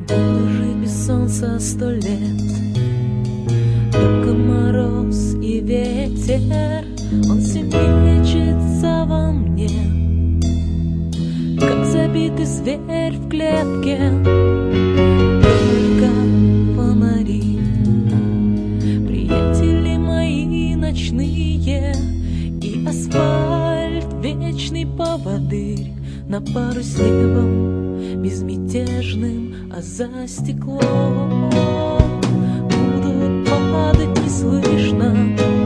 Буду жить без солнца 100 лет. Только мороз и ветер, он все мечется во мне, как забитый зверь в клетке. Только фонари, приятели мои ночные, и асфальт вечный поводырь на пару с небом безмятежным, а за стеклом будут падать неслышно